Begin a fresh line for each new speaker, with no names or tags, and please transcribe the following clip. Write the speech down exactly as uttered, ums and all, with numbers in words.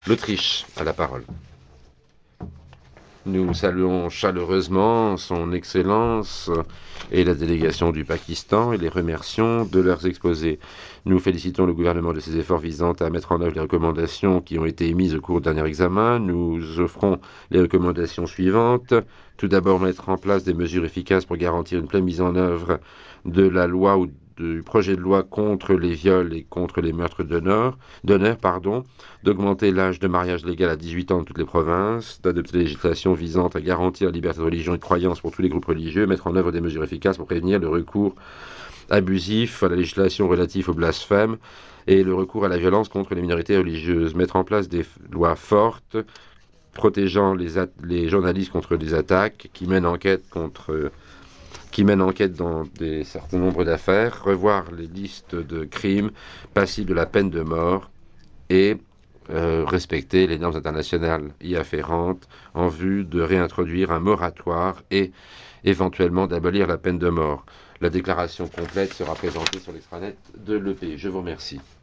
L'Autriche a la parole. Nous saluons chaleureusement son Excellence et la délégation du Pakistan et les remercions de leurs exposés. Nous félicitons le gouvernement de ses efforts visant à mettre en œuvre les recommandations qui ont été émises au cours du dernier examen. Nous offrons les recommandations suivantes. Tout d'abord, mettre en place des mesures efficaces pour garantir une pleine mise en œuvre de la loi ou du projet de loi contre les viols et contre les meurtres d'honneur, d'honneur, pardon, d'augmenter l'âge de mariage légal à dix-huit ans dans toutes les provinces, d'adopter des législations visant à garantir la liberté de religion et de croyance pour tous les groupes religieux, mettre en œuvre des mesures efficaces pour prévenir le recours abusif à la législation relative au blasphème et le recours à la violence contre les minorités religieuses, mettre en place des lois fortes protégeant les, les journalistes contre des attaques qui mènent enquête contre qui mène enquête dans des certain nombre d'affaires, revoir les listes de crimes passibles de la peine de mort et euh, respecter les normes internationales y afférentes en vue de réintroduire un moratoire et éventuellement d'abolir la peine de mort. La déclaration complète sera présentée sur l'extranet de l'E P. Je vous remercie.